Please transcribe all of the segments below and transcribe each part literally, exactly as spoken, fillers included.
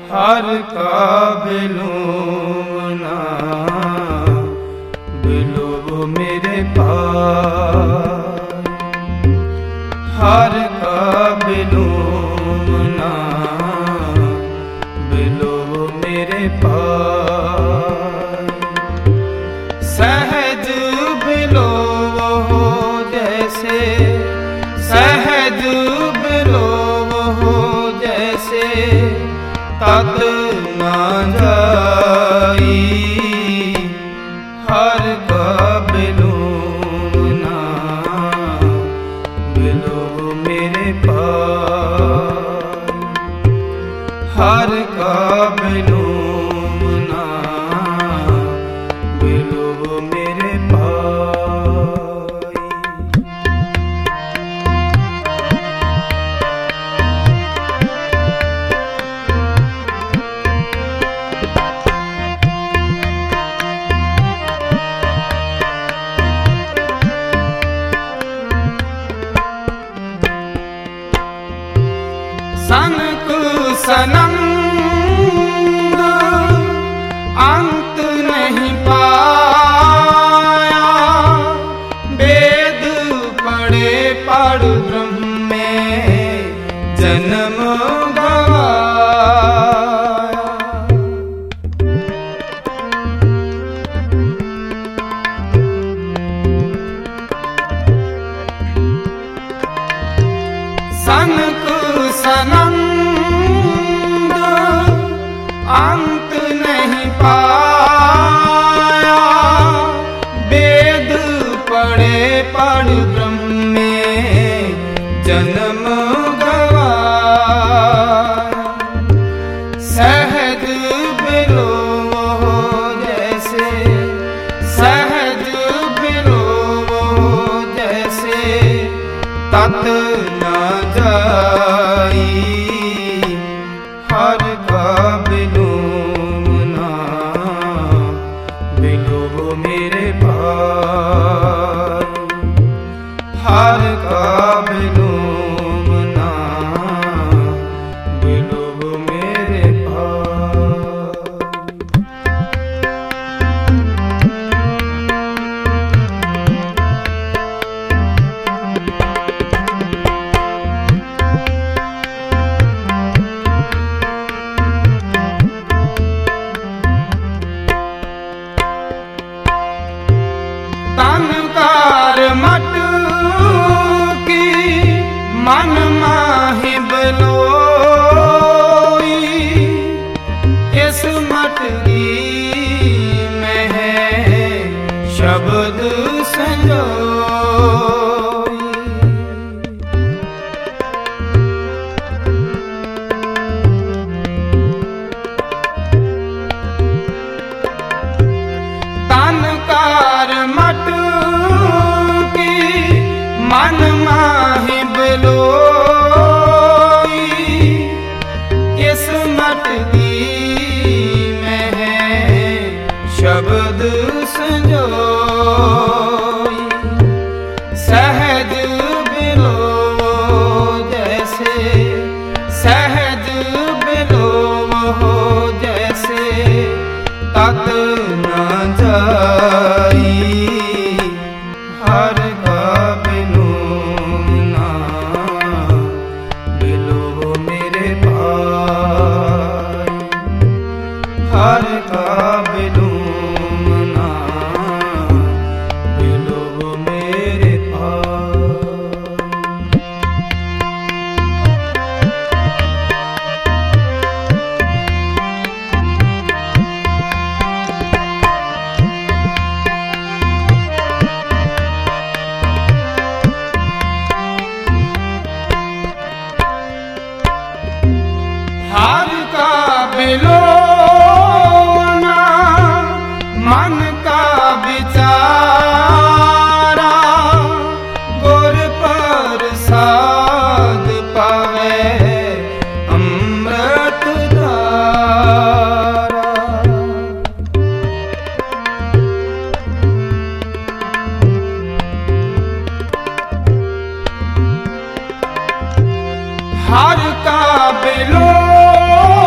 हर का बिलूना बिलो मेरे पास, हर का बिलूना बिलो मेरे पास। सहज बिलो हो जैसे, सहज बिलो हो जैसे तत ना जाई, हर का बिलूना बिलो मेरे पास, हर का बिलूना बिलो मेरे पास। सनक सनंद अंत नहीं पाया, वेद पढ़े पढ़ ब्रह्म में जन्म गवाया। सनक सनंद अंत नहीं पाया, वेद पढ़े पढ़ ब्रह्म में जन्म गवाया। सहज बिलो हो जैसे, सहज बिलो हो जैसे तत न जाई, हर का बिलूना बिलो मेरे पास, हर का बिलूना बिलो मेरे पास। तनकार मट की मन माहि बलोई, इस मट की में है शब्द संजोई। तनकार मट की मन माहि बलोई, इस मट की में है शब्द संजोई। सहज बिलो जैसे, सहज बिलो हो जैसे तत न जाई, हर का बिलूना बिलो मेरे पास, हर का बिलूना बिलो मेरे पास। हर का बिलोना मन का विचारा, गुर प्रसाद पावे अमृत धारा। हर का बिलो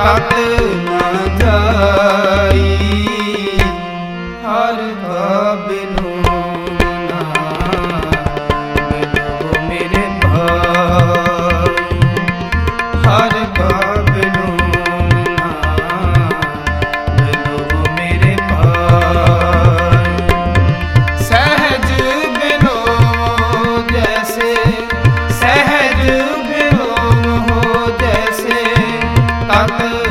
तत न जाई। हर का बिनु ना बिनु मेरे भाई। हर का बिनु ना बिनु मेरे भाई। सहज बिनो जैसे सहज बिनो हो जैसे तत